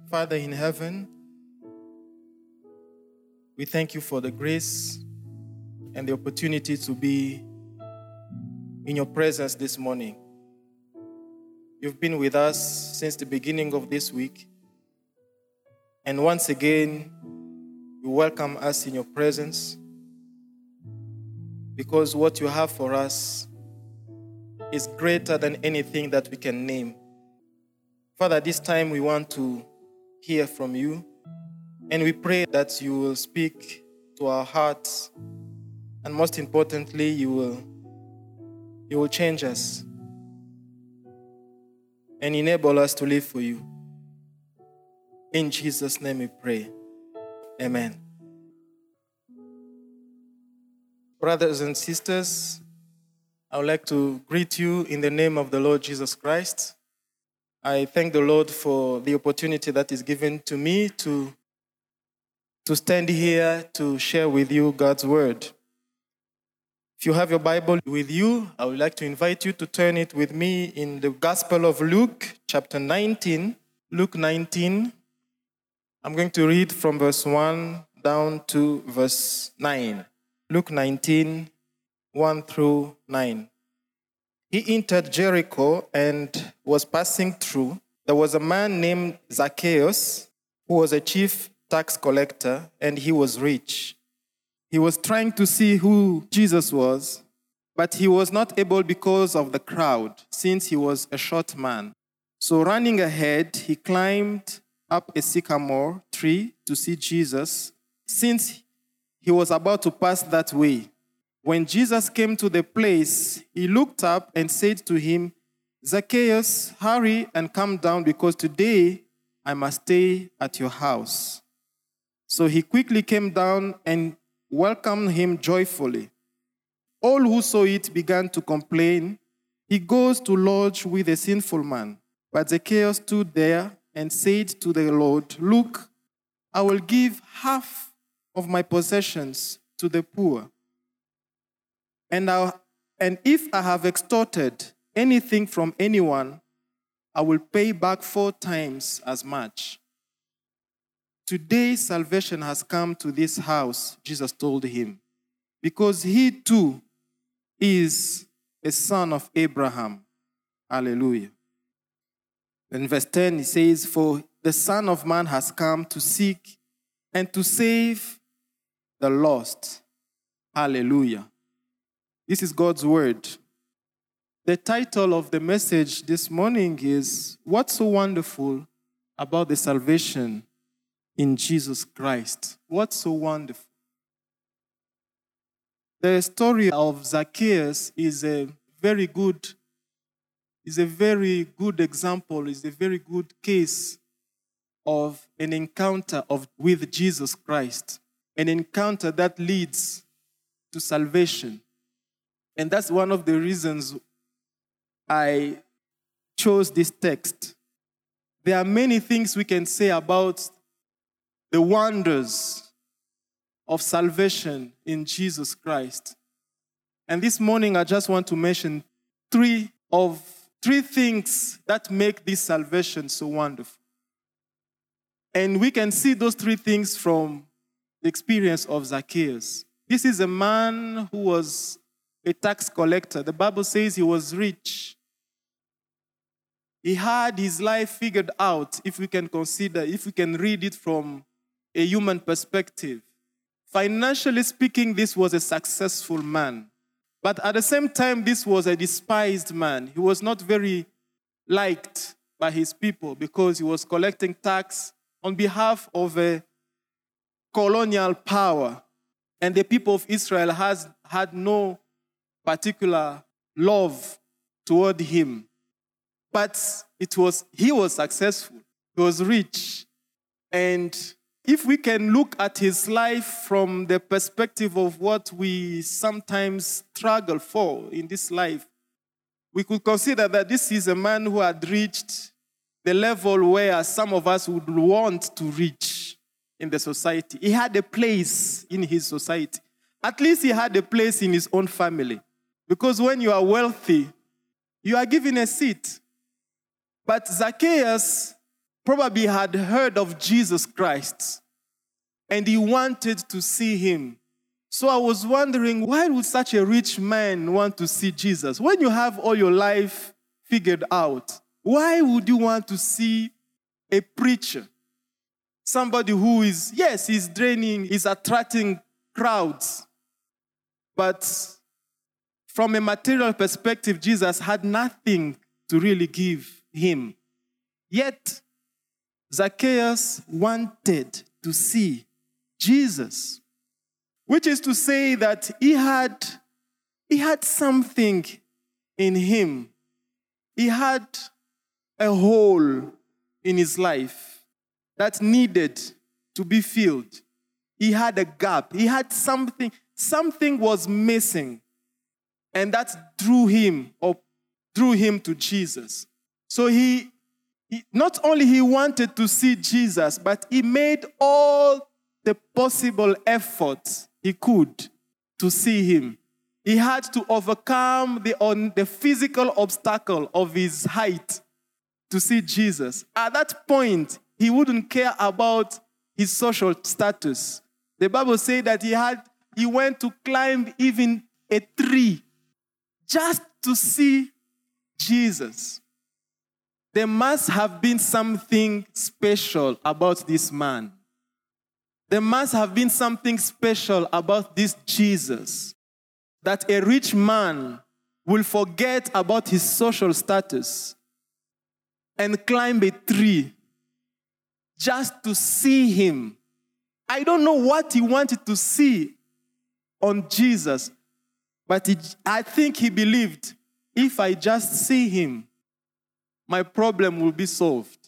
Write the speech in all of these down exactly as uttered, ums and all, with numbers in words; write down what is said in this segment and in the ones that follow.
Father in heaven, we thank you for the grace and the opportunity to be in your presence this morning. You've been with us since the beginning of this week. And once again, you welcome us in your presence because what you have for us is greater than anything that we can name. Father, this time we want to hear from you, and we pray that you will speak to our hearts, and most importantly, you will, you will change us and enable us to live for you. In Jesus' name we pray. Amen. Brothers and sisters, I would like to greet you in the name of the Lord Jesus Christ. I thank the Lord for the opportunity that is given to me to, to stand here to share with you God's word. If you have your Bible with you, I would like to invite you to turn it with me in the Gospel of Luke, chapter nineteen. Luke nineteen. I'm going to read from verse one down to verse nine. Luke nineteen, one through nine. He entered Jericho and was passing through. There was a man named Zacchaeus who was a chief tax collector, and he was rich. He was trying to see who Jesus was, but he was not able because of the crowd, since he was a short man. So running ahead, he climbed up a sycamore tree to see Jesus, since he was about to pass that way. When Jesus came to the place, he looked up and said to him, "Zacchaeus, hurry and come down, because today I must stay at your house." So he quickly came down and welcomed him joyfully. All who saw it began to complain, "He goes to lodge with a sinful man." But Zacchaeus stood there and said to the Lord, "Look, I will give half of my possessions to the poor. And, I, and if I have extorted anything from anyone, I will pay back four times as much." "Today salvation has come to this house," Jesus told him, "because he too is a son of Abraham." Hallelujah. In verse ten, he says, "For the Son of Man has come to seek and to save the lost." Hallelujah. This is God's word. The title of the message this morning is, "What's so wonderful about the salvation in Jesus Christ?" What's so wonderful? The story of Zacchaeus is a very good, is a very good example, is a very good case of an encounter of, with Jesus Christ, an encounter that leads to salvation. And that's one of the reasons I chose this text. There are many things we can say about the wonders of salvation in Jesus Christ. And this morning, I just want to mention three of three things that make this salvation so wonderful. And we can see those three things from the experience of Zacchaeus. This is a man who was a tax collector. The Bible says he was rich. He had his life figured out, if we can consider, if we can read it from a human perspective. Financially speaking, this was a successful man. But at the same time, this was a despised man. He was not very liked by his people because he was collecting tax on behalf of a colonial power. And the people of Israel has had no particular love toward him. But it was he was successful. He was rich. And if we can look at his life from the perspective of what we sometimes struggle for in this life, we could consider that this is a man who had reached the level where some of us would want to reach in the society. He had a place in his society. At least he had a place in his own family. Because when you are wealthy, you are given a seat. But Zacchaeus probably had heard of Jesus Christ and he wanted to see him. So I was wondering, why would such a rich man want to see Jesus? When you have all your life figured out, why would you want to see a preacher? Somebody who is, yes, he's draining, he's attracting crowds. But from a material perspective, Jesus had nothing to really give him. Yet, Zacchaeus wanted to see Jesus, which is to say that he had, he had something in him. He had a hole in his life that needed to be filled. He had a gap. He had something, something was missing. And that drew him or drew him to Jesus. So he, he not only he wanted to see Jesus, but he made all the possible efforts he could to see him. He had to overcome the, on the physical obstacle of his height to see Jesus. At that point, he wouldn't care about his social status. The Bible says that he had he went to climb even a tree just to see Jesus. There must have been something special about this man. There must have been something special about this Jesus, that a rich man will forget about his social status and climb a tree just to see him. I don't know what he wanted to see on Jesus, but he, I think he believed, if I just see him, my problem will be solved.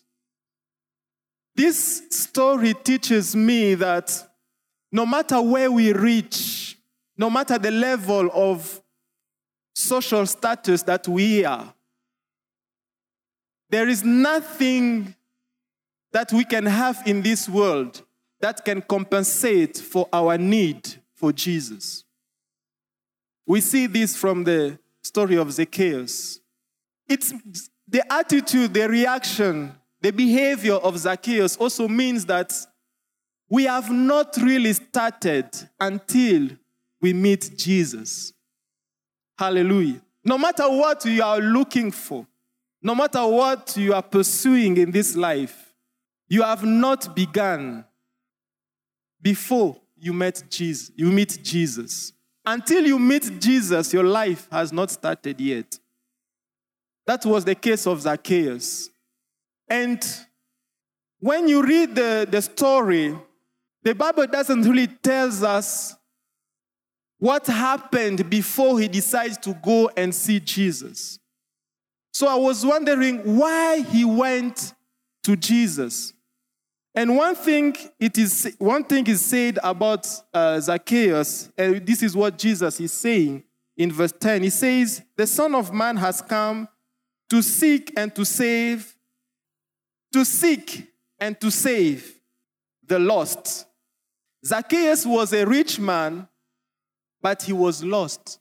This story teaches me that no matter where we reach, no matter the level of social status that we are, there is nothing that we can have in this world that can compensate for our need for Jesus. We see this from the story of Zacchaeus. It's the attitude, the reaction, the behavior of Zacchaeus also means that we have not really started until we meet Jesus. Hallelujah. No matter what you are looking for, no matter what you are pursuing in this life, you have not begun before you met Jesus. You meet Jesus. Until you meet Jesus, your life has not started yet. That was the case of Zacchaeus. And when you read the, the story, the Bible doesn't really tell us what happened before he decided to go and see Jesus. So I was wondering why he went to Jesus. And one thing it is one thing is said about uh, Zacchaeus, and this is what Jesus is saying in verse ten. He says, "The Son of Man has come to seek and to save, to seek and to save the lost." Zacchaeus was a rich man, but he was lost.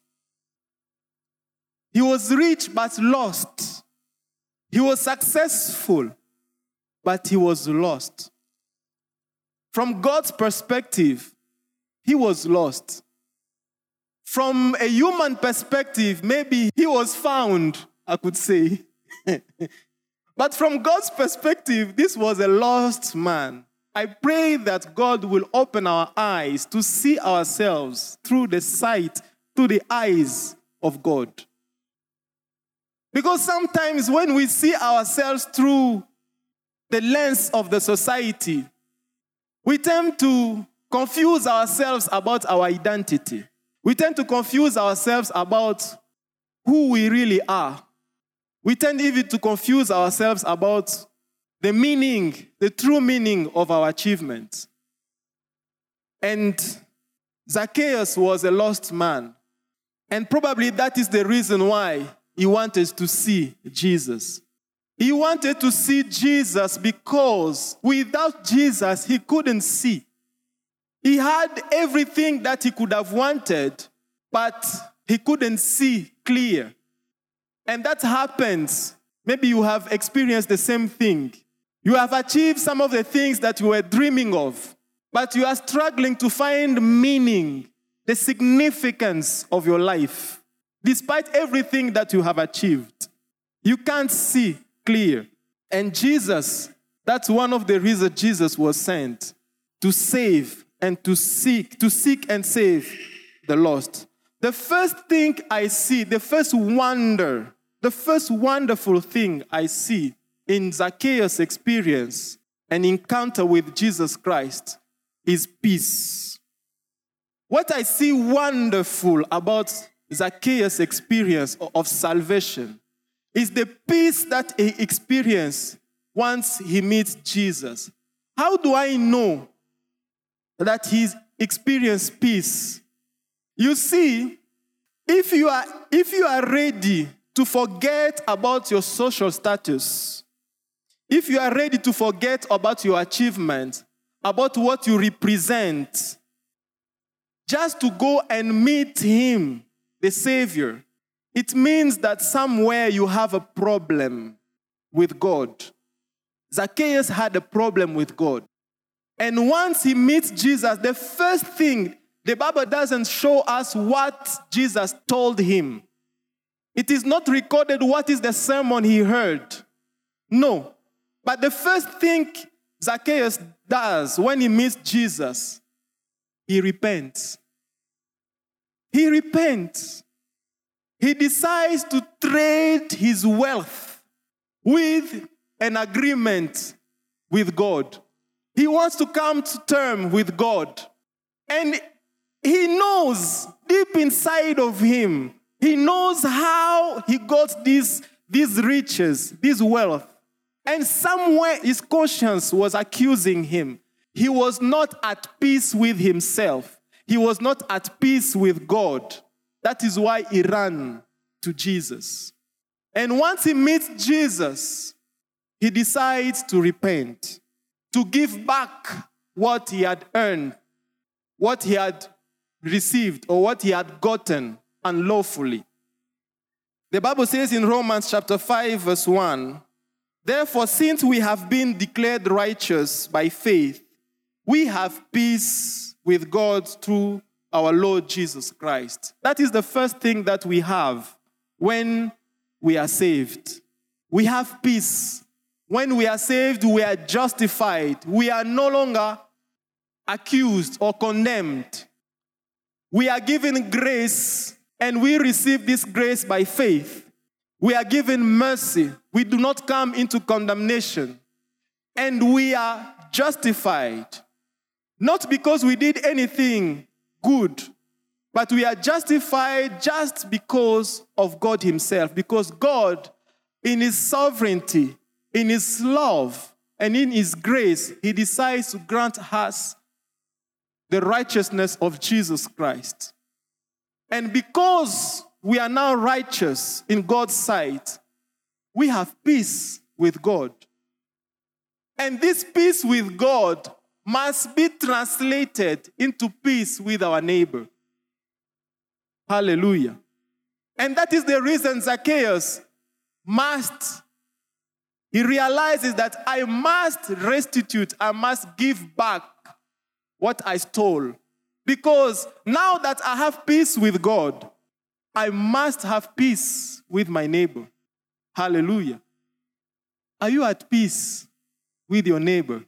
He was rich but lost. He was successful, but he was lost. From God's perspective, he was lost. From a human perspective, maybe he was found, I could say. But from God's perspective, this was a lost man. I pray that God will open our eyes to see ourselves through the sight, through the eyes of God. Because sometimes when we see ourselves through the lens of the society, we tend to confuse ourselves about our identity. We tend to confuse ourselves about who we really are. We tend even to confuse ourselves about the meaning, the true meaning of our achievements. And Zacchaeus was a lost man. And probably that is the reason why he wanted to see Jesus. He wanted to see Jesus because without Jesus, he couldn't see. He had everything that he could have wanted, but he couldn't see clear. And that happens. Maybe you have experienced the same thing. You have achieved some of the things that you were dreaming of, but you are struggling to find meaning, the significance of your life. Despite everything that you have achieved, you can't see clear. And Jesus, that's one of the reasons Jesus was sent, to save and to seek, to seek and save the lost. The first thing I see, the first wonder, the first wonderful thing I see in Zacchaeus' experience and encounter with Jesus Christ is peace. What I see wonderful about Zacchaeus' experience of salvation is the peace that he experienced once he meets Jesus. How do I know that he experienced peace? You see, if you are, if you are ready to forget about your social status, if you are ready to forget about your achievements, about what you represent, just to go and meet him, the Savior, it means that somewhere you have a problem with God. Zacchaeus had a problem with God. And once he meets Jesus, the first thing, the Bible doesn't show us what Jesus told him. It is not recorded what is the sermon he heard. No. But the first thing Zacchaeus does when he meets Jesus, he repents. He repents. He decides to trade his wealth with an agreement with God. He wants to come to terms with God. And he knows deep inside of him, he knows how he got these, these riches, this wealth. And somewhere his conscience was accusing him. He was not at peace with himself. He was not at peace with God. That is why he ran to Jesus. And once he meets Jesus, he decides to repent, to give back what he had earned, what he had received, or what he had gotten unlawfully. The Bible says in Romans chapter five, verse one, therefore, since we have been declared righteous by faith, we have peace with God through our Lord Jesus Christ. That is the first thing that we have when we are saved. We have peace. When we are saved, we are justified. We are no longer accused or condemned. We are given grace, and we receive this grace by faith. We are given mercy. We do not come into condemnation. And we are justified. Not because we did anything good, but we are justified just because of God himself. Because God, in his sovereignty, in his love, and in his grace, he decides to grant us the righteousness of Jesus Christ. And because we are now righteous in God's sight, we have peace with God. And this peace with God must be translated into peace with our neighbor. Hallelujah. And that is the reason Zacchaeus must, he realizes that I must restitute, I must give back what I stole. Because now that I have peace with God, I must have peace with my neighbor. Hallelujah. Are you at peace with your neighbor?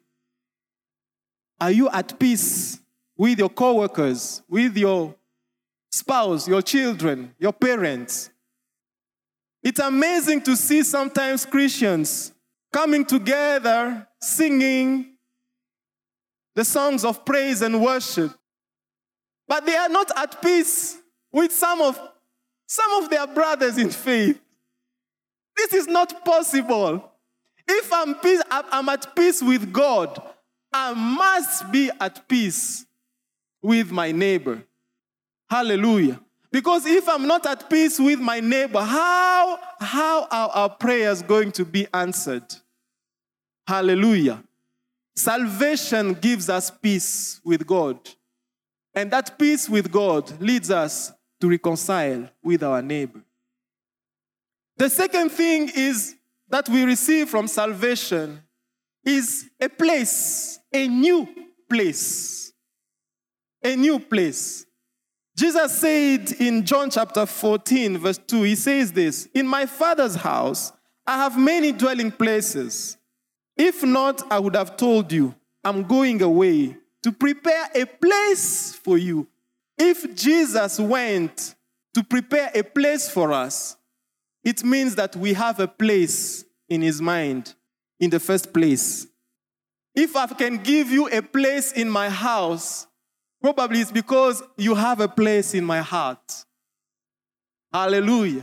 Are you at peace with your co-workers, with your spouse, your children, your parents? It's amazing to see sometimes Christians coming together, singing the songs of praise and worship, but they are not at peace with some of, some of their brothers in faith. This is not possible. If I'm, peace, I'm at peace with God, I must be at peace with my neighbor. Hallelujah. Because if I'm not at peace with my neighbor, how, how are our prayers going to be answered? Hallelujah. Salvation gives us peace with God. And that peace with God leads us to reconcile with our neighbor. The second thing is that we receive from salvation is a place, a new place. A new place. Jesus said in John chapter fourteen, verse two, he says this, "In my Father's house, I have many dwelling places. If not, I would have told you, I'm going away to prepare a place for you." If Jesus went to prepare a place for us, it means that we have a place in his mind in the first place. If I can give you a place in my house, probably it's because you have a place in my heart. Hallelujah.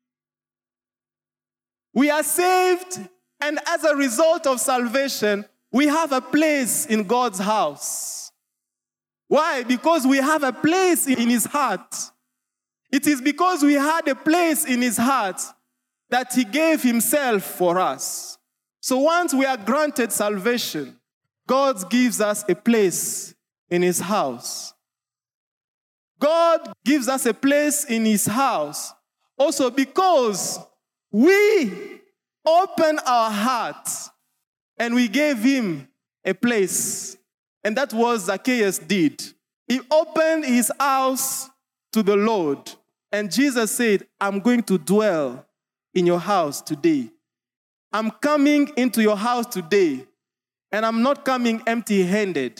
We are saved, and as a result of salvation, we have a place in God's house. Why? Because we have a place in his heart. It is because we had a place in his heart that he gave himself for us. So once we are granted salvation, God gives us a place in his house. God gives us a place in his house also because we opened our hearts and we gave him a place. And that was Zacchaeus did. He opened his house to the Lord. And Jesus said, "I'm going to dwell in your house today. I'm coming into your house today. And I'm not coming empty-handed.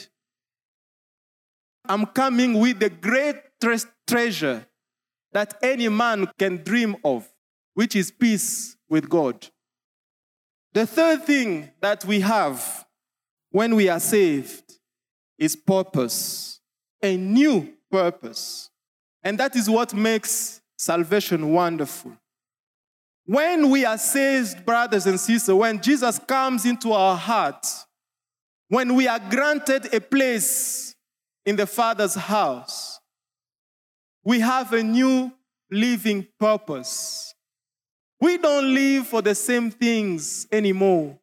I'm coming with the greatest treasure that any man can dream of, which is peace with God." The third thing that we have when we are saved is purpose, a new purpose. And that is what makes salvation wonderful. When we are saved, brothers and sisters, when Jesus comes into our hearts, when we are granted a place in the Father's house, we have a new living purpose. We don't live for the same things anymore.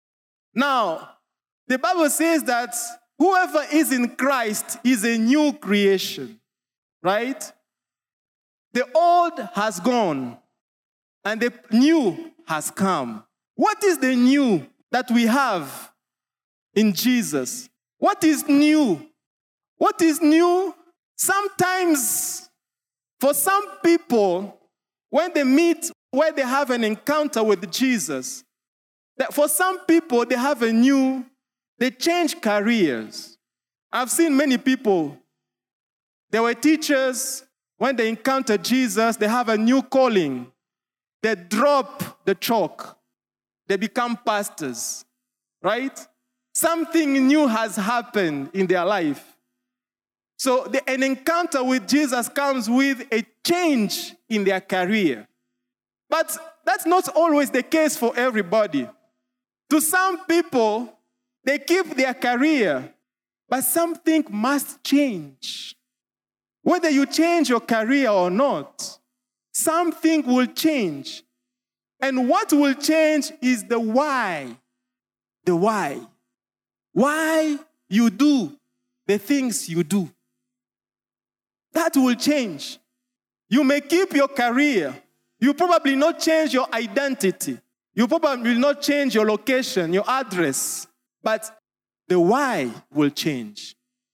Now, the Bible says that whoever is in Christ is a new creation, right? The old has gone and the new has come. What is the new that we have in Jesus? What is new? What is new? Sometimes, for some people, when they meet, when they have an encounter with Jesus, that for some people, they have a new, they change careers. I've seen many people, they were teachers. When they encounter Jesus, they have a new calling. They drop the chalk. They become pastors, right? Something new has happened in their life. So the, an encounter with Jesus comes with a change in their career. But that's not always the case for everybody. To some people, they keep their career, but something must change. Whether you change your career or not, something will change. And what will change is the why. The why. Why you do the things you do. That will change. You may keep your career. You probably not change your identity. You probably will not change your location, your address. But the why will change.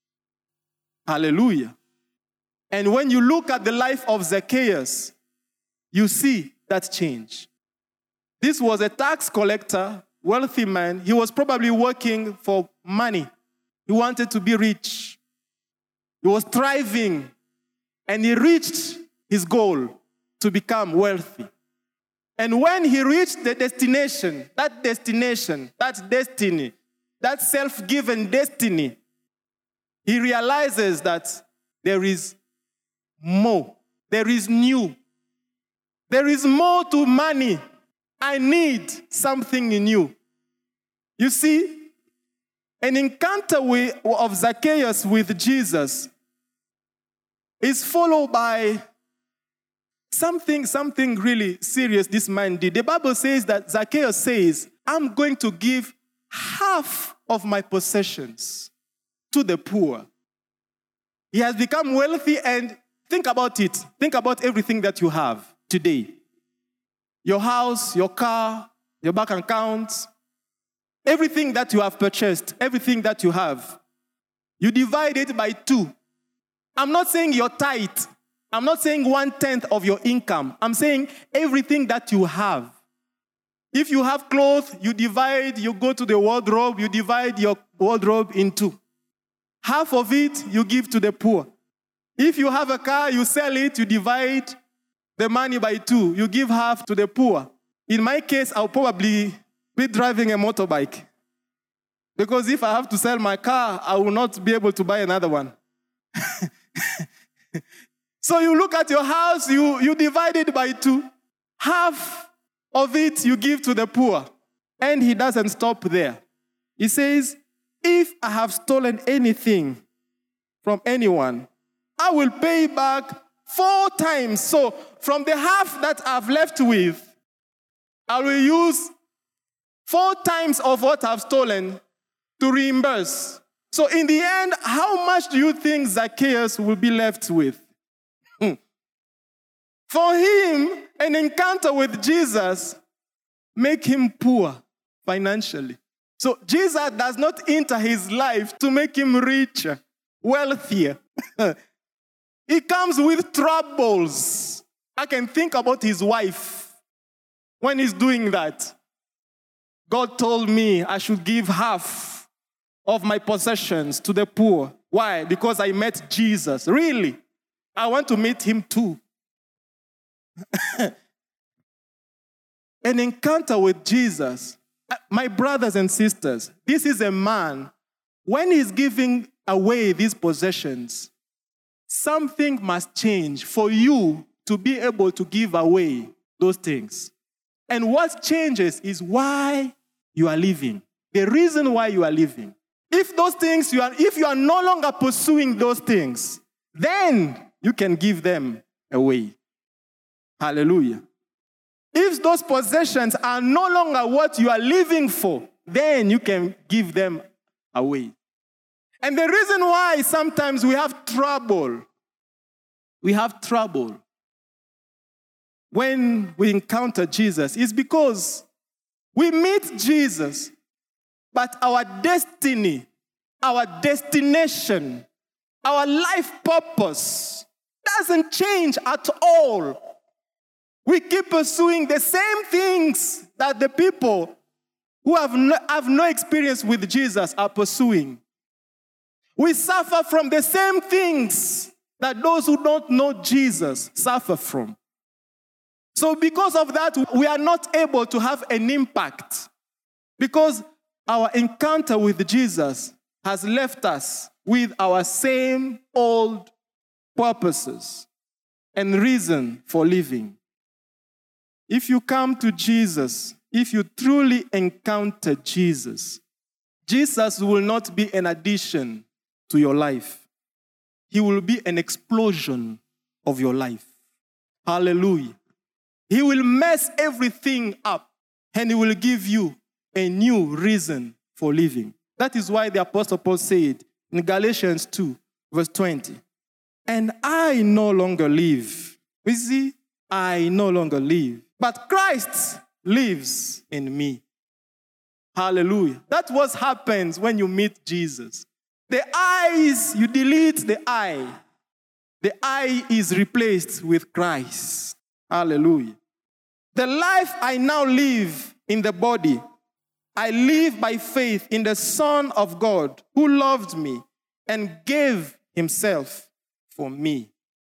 Hallelujah. And when you look at the life of Zacchaeus, you see that change. This was a tax collector, wealthy man. He was probably working for money. He wanted to be rich. He was thriving, and he reached his goal to become wealthy. And when he reached the destination, that destination, that destiny, that self-given destiny, he realizes that there is more. There is new. There is more to money. I need something new. You see, an encounter with, of Zacchaeus with Jesus is followed by something, something really serious this man did. The Bible says that Zacchaeus says, "I'm going to give half of my possessions to the poor." He has become wealthy, and think about it. Think about everything that you have today. Your house, your car, your bank account, Everything that you have purchased, everything that you have, you divide it by two. I'm not saying your tithe. I'm not saying one-tenth of your income. I'm saying everything that you have. If you have clothes, you divide, you go to the wardrobe, you divide your wardrobe in two. Half of it, you give to the poor. If you have a car, you sell it, you divide the money by two. You give half to the poor. In my case, I'll probably be driving a motorbike. Because if I have to sell my car, I will not be able to buy another one. So you look at your house, you, you divide it by two. Half of it you give to the poor. And he doesn't stop there. He says, if I have stolen anything from anyone, I will pay back four times. So from the half that I've left with, I will use four times of what I've stolen to reimburse. So in the end, how much do you think Zacchaeus will be left with? Hmm. For him, an encounter with Jesus make him poor financially. So Jesus does not enter his life to make him richer, wealthier. He comes with troubles. I can think about his wife when he's doing that. God told me I should give half of my possessions to the poor. Why? Because I met Jesus. Really? I want to meet him too. An encounter with Jesus. My brothers and sisters, this is a man, when he's giving away these possessions, something must change for you to be able to give away those things. And what changes is why you are living. The reason why you are living. If those things, you are, if you are no longer pursuing those things, then you can give them away. Hallelujah. If those possessions are no longer what you are living for, then you can give them away. And the reason why sometimes we have trouble, we have trouble when we encounter Jesus is because we meet Jesus, but our destiny, our destination, our life purpose doesn't change at all. We keep pursuing the same things that the people who have no, have no experience with Jesus are pursuing. We suffer from the same things that those who don't know Jesus suffer from. So because of that, we are not able to have an impact. Because our encounter with Jesus has left us with our same old purposes and reason for living. If you come to Jesus, if you truly encounter Jesus, Jesus will not be an addition to your life. He will be an explosion of your life. Hallelujah. He will mess everything up and he will give you a new reason for living. That is why the Apostle Paul said in Galatians two, verse twenty, and I no longer live. You see, I no longer live, but Christ lives in me. Hallelujah. That's what happens when you meet Jesus. The eyes, you delete the eye. The eye is replaced with Christ. Hallelujah. The life I now live in the body, I live by faith in the Son of God who loved me and gave himself for me.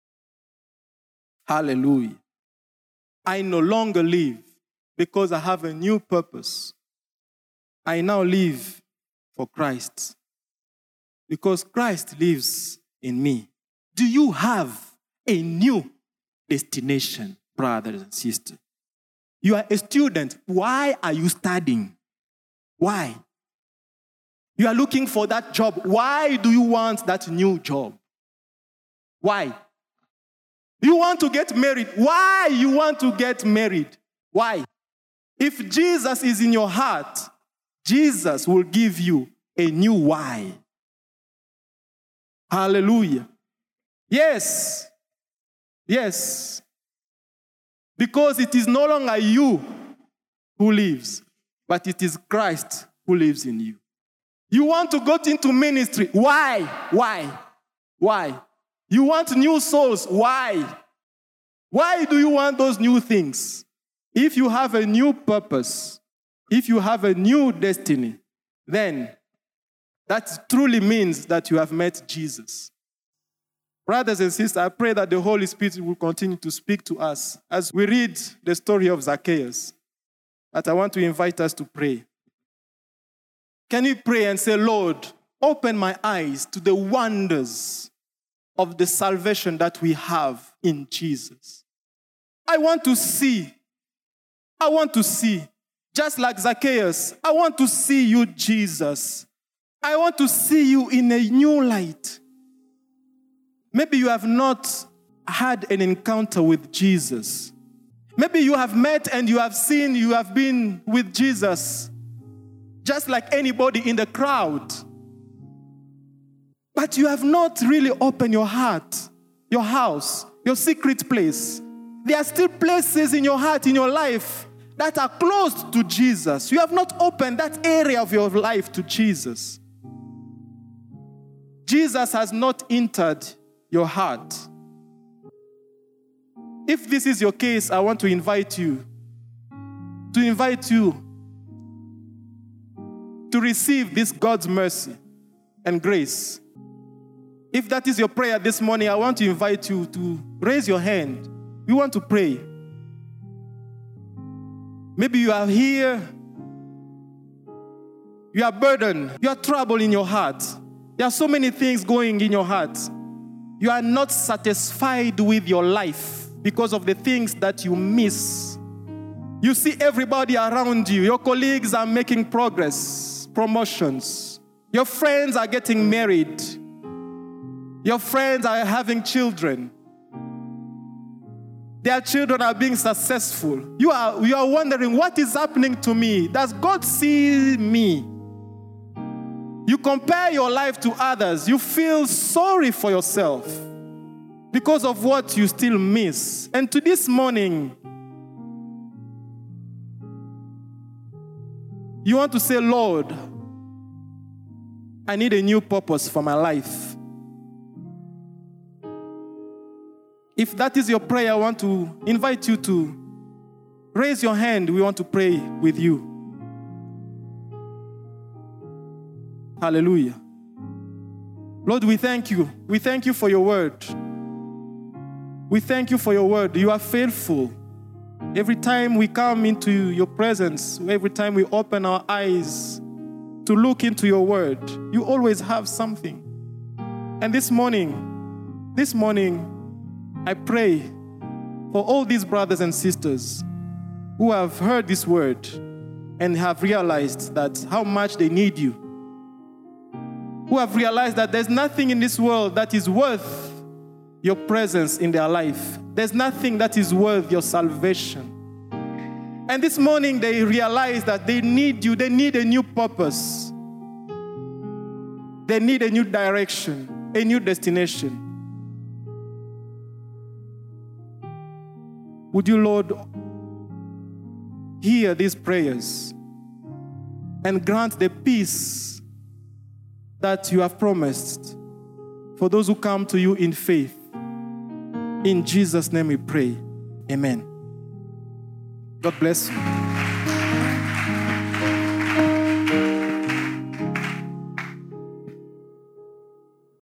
Hallelujah. I no longer live because I have a new purpose. I now live for Christ because Christ lives in me. Do you have a new destination, brothers and sisters? You are a student. Why are you studying? Why? You are looking for that job. Why do you want that new job? Why? You want to get married. Why you want to get married? Why? If Jesus is in your heart, Jesus will give you a new why. Hallelujah. Yes. Yes. Because it is no longer you who lives, but it is Christ who lives in you. You want to go into ministry. Why? Why? Why? You want new souls. Why? Why do you want those new things? If you have a new purpose, if you have a new destiny, then that truly means that you have met Jesus. Brothers and sisters, I pray that the Holy Spirit will continue to speak to us as we read the story of Zacchaeus. But I want to invite us to pray. Can you pray and say, Lord, open my eyes to the wonders of the salvation that we have in Jesus. I want to see. I want to see. Just like Zacchaeus, I want to see you, Jesus. I want to see you in a new light. Maybe you have not had an encounter with Jesus. Maybe you have met and you have seen, you have been with Jesus, just like anybody in the crowd. But you have not really opened your heart, your house, your secret place. There are still places in your heart, in your life, that are closed to Jesus. You have not opened that area of your life to Jesus. Jesus has not entered your heart. If this is your case, I want to invite you, to invite you to receive this God's mercy and grace. If that is your prayer this morning, I want to invite you to raise your hand. We want to pray. Maybe you are here, you are burdened, you are troubled in your heart. There are so many things going in your heart. You are not satisfied with your life because of the things that you miss. You see everybody around you. Your colleagues are making progress, promotions. Your friends are getting married. Your friends are having children. Their children are being successful. You are, you are wondering, what is happening to me? Does God see me? You compare your life to others. You feel sorry for yourself because of what you still miss. And to this morning, you want to say, Lord, I need a new purpose for my life. If that is your prayer, I want to invite you to raise your hand. We want to pray with you. Hallelujah. Lord, we thank you. We thank you for your word. We thank you for your word. You are faithful. Every time we come into your presence, every time we open our eyes to look into your word, you always have something. And this morning, this morning, I pray for all these brothers and sisters who have heard this word and have realized that how much they need you. Who have realized that there's nothing in this world that is worth your presence in their life. There's nothing that is worth your salvation. And this morning they realize that they need you. They need a new purpose. They need a new direction, a new destination. Would you, Lord, hear these prayers and grant the peace that you have promised for those who come to you in faith. In Jesus' name we pray. Amen. God bless you.